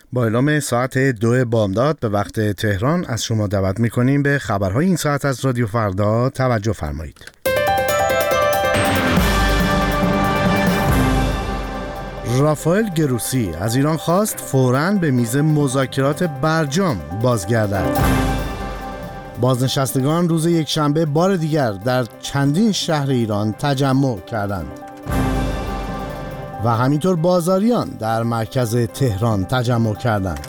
با اعلام ساعت 2 بامداد به وقت تهران از شما دعوت می‌کنیم به خبرهای این ساعت از رادیو فردا توجه فرمایید. رافائل گروسی از ایران خواست فوراً به میز مذاکرات برجام بازگردد. بازنشستگان روز یکشنبه بار دیگر در چندین شهر ایران تجمع کردند و همینطور بازاریان در مرکز تهران تجمع کردند.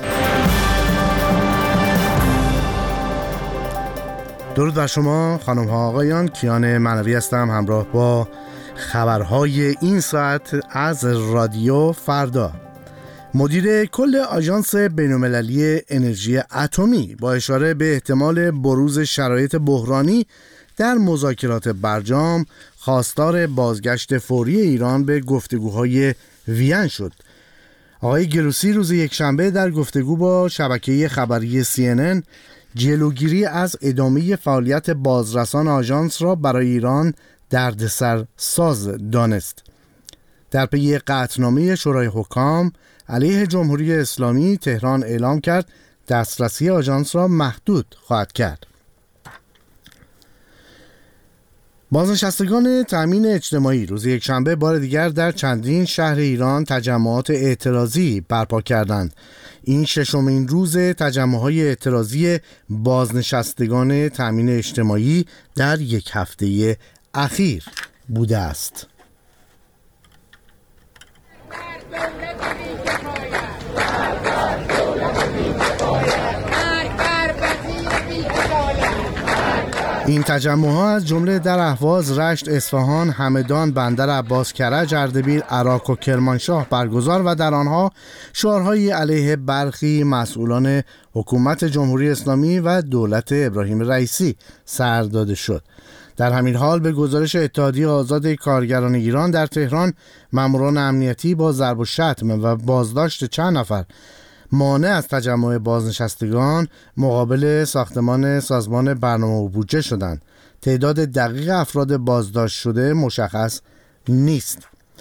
درود بر شما خانم ها آقایان، کیان معنوی هستم همراه با خبرهای این ساعت از رادیو فردا. مدیر کل آژانس بین‌المللی انرژی اتمی با اشاره به احتمال بروز شرایط بحرانی در مذاکرات برجام خواستار بازگشت فوری ایران به گفتگوهای وین شد. آقای گروسی روز یکشنبه در گفتگو با شبکه خبری CNN جلوگیری از ادامه فعالیت بازرسان آژانس را برای ایران دردسر ساز دانست. در پی قطعنامه شورای حکام علیه جمهوری اسلامی، تهران اعلام کرد دسترسی آژانس را محدود خواهد کرد. بازنشستگان تأمین اجتماعی روز یکشنبه بار دیگر در چندین شهر ایران تجمعات اعتراضی برپا کردند. این ششمین روز تجمع‌های اعتراضی بازنشستگان تأمین اجتماعی در یک هفته اخیر بوده است. این تجمع‌ها از جمله در اهواز، رشت، اصفهان، همدان، بندر عباس کرج، اردبیل، عراق و کرمانشاه برگزار و در آنها شعارهایی علیه برخی مسئولان حکومت جمهوری اسلامی و دولت ابراهیم رئیسی سر داده شد. در همین حال به گزارش اتحادیه آزاد کارگران ایران در تهران، ماموران امنیتی با ضرب و شتم و بازداشت چند نفر مانع از تجمع بازنشستگان مقابل ساختمان سازمان برنامه و بودجه شدند. تعداد دقیق افراد بازداشت شده مشخص نیست.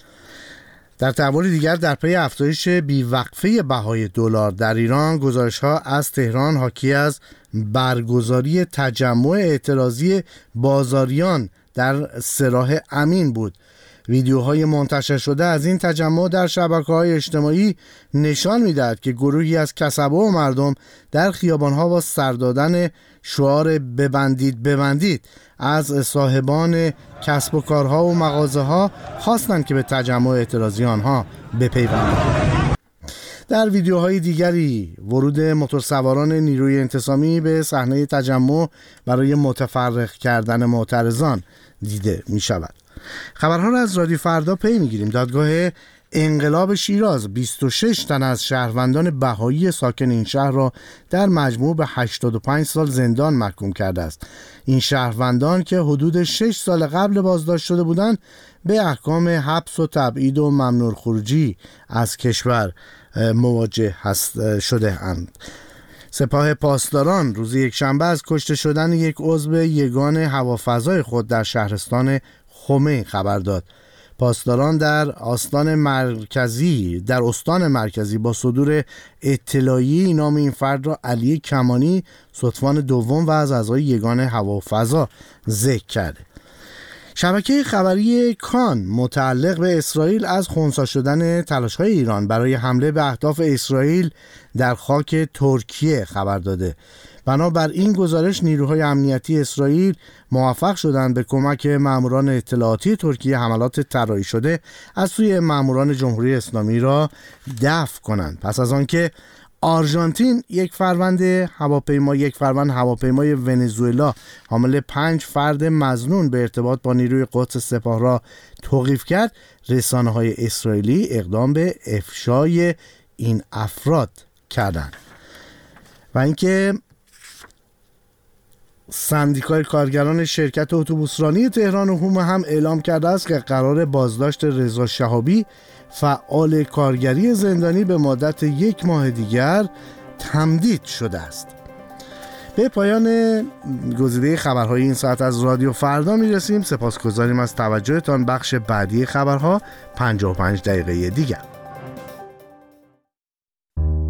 در تحول دیگر در پی افزایش بیوقفه بهای دلار در ایران، گزارش‌ها از تهران حاکی از برگزاری تجمع اعتراضی بازاریان در سراح امین بود. ویدیوهای منتشر شده از این تجمع در شبکه‌های اجتماعی نشان می‌دهد که گروهی از کسبه و مردم در خیابان‌ها با سر دادن شعار ببندید از صاحبان کسب و کارها و مغازه‌ها خواستند که به تجمع اعتراضی آنها بپیوندند. در ویدیوهای دیگری ورود موتورسواران نیروی انتصامی به صحنه تجمع برای متفرق کردن معترضان دیده می‌شود. خبرها را از رادیو فردا پی می‌گیریم. دادگاه انقلاب شیراز 26 تن از شهروندان بهایی ساکن این شهر را در مجموع به 85 سال زندان محکوم کرده است. این شهروندان که حدود 6 سال قبل بازداشت شده بودند به احکام حبس و تبعید و ممنوع خروجی از کشور مواجه شده اند. سپاه پاسداران روز یکشنبه از کشته شدن یک عضو یگان هوافضای خود در شهرستان خمین خبر داد. پاسداران در استان مرکزی با صدور اطلاعیه‌ای نام این فرد را علی کمانی ستوان دوم و از اعضای یگان هوافضا ذکر کرده. شبکه خبری کان متعلق به اسرائیل از خنثی شدن تلاش‌های ایران برای حمله به اهداف اسرائیل در خاک ترکیه خبر داده. بنابر این گزارش نیروهای امنیتی اسرائیل موفق شدند به کمک ماموران اطلاعاتی ترکیه حملات طراحی شده از سوی ماموران جمهوری اسلامی را دفع کنند. پس از آنکه آرژانتین یک فروند هواپیمای ونزوئلا حامل 5 فرد مظنون به ارتباط با نیروی قدس سپاه را توقیف کرد، رسانه‌های اسرائیلی اقدام به افشای این افراد کردند. و اینکه سندیکای کارگران شرکت اتوبوسرانی تهران و هوم هم اعلام کرده است که قرار بازداشت رضا شهابی فعال کارگری زندانی به مدت 1 ماه دیگر تمدید شده است. به پایان گزیده خبرهای این ساعت از رادیو فردا میرسیم. سپاسگزاریم از توجهتان. بخش بعدی خبرها 55 دقیقه دیگر.